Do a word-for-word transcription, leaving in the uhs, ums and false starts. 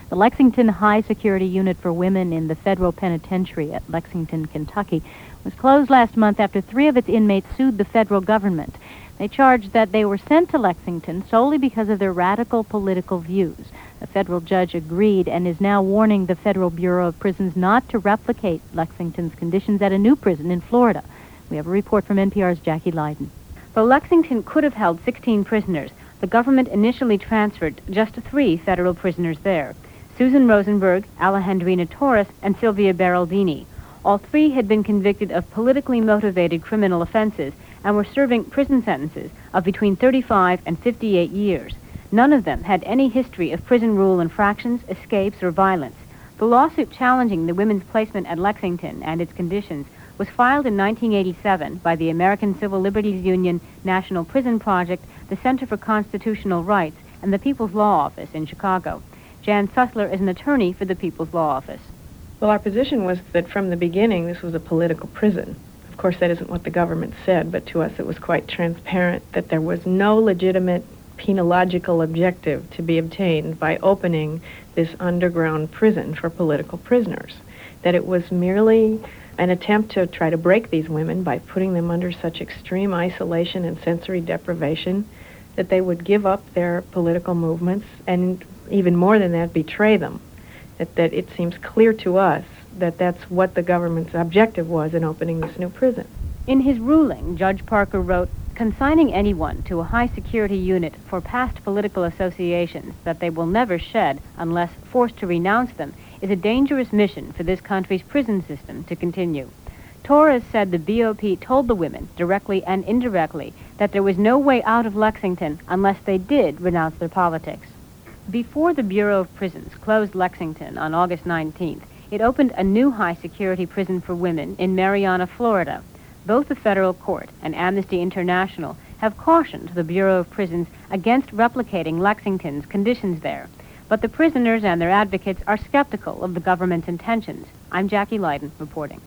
The Lexington High Security Unit for Women in the Federal Penitentiary at Lexington, Kentucky, was closed last month after three of its inmates sued the federal government. They charged that they were sent to Lexington solely because of their radical political views. A federal judge agreed and is now warning the Federal Bureau of Prisons not to replicate Lexington's conditions at a new prison in Florida. We have a report from N P R's Jackie Leiden. Though Lexington could have held sixteen prisoners, the government initially transferred just three federal prisoners there: Susan Rosenberg, Alejandrina Torres, and Sylvia Beraldini. All three had been convicted of politically motivated criminal offenses and were serving prison sentences of between thirty-five and fifty-eight years. None of them had any history of prison rule infractions, escapes, or violence. The lawsuit challenging the women's placement at Lexington and its conditions was filed in nineteen eighty-seven by the American Civil Liberties Union National Prison Project, the Center for Constitutional Rights, and the People's Law Office in Chicago. Jan Sussler is an attorney for the People's Law Office. Well, our position was that from the beginning this was a political prison. Of course, that isn't what the government said, but to us it was quite transparent that there was no legitimate penological objective to be obtained by opening this underground prison for political prisoners, that it was merely an attempt to try to break these women by putting them under such extreme isolation and sensory deprivation that they would give up their political movements and, even more than that, betray them. That, that it seems clear to us that that's what the government's objective was in opening this new prison. In his ruling, Judge Parker wrote, "Consigning anyone to a high-security unit for past political associations that they will never shed unless forced to renounce them is a dangerous mission for this country's prison system to continue." Torres said the B O P told the women, directly and indirectly, that there was no way out of Lexington unless they did renounce their politics. Before the Bureau of Prisons closed Lexington on August nineteenth, it opened a new high-security prison for women in Marianna, Florida. Both the federal court and Amnesty International have cautioned the Bureau of Prisons against replicating Lexington's conditions there. But the prisoners and their advocates are skeptical of the government's intentions. I'm Jackie Leiden reporting.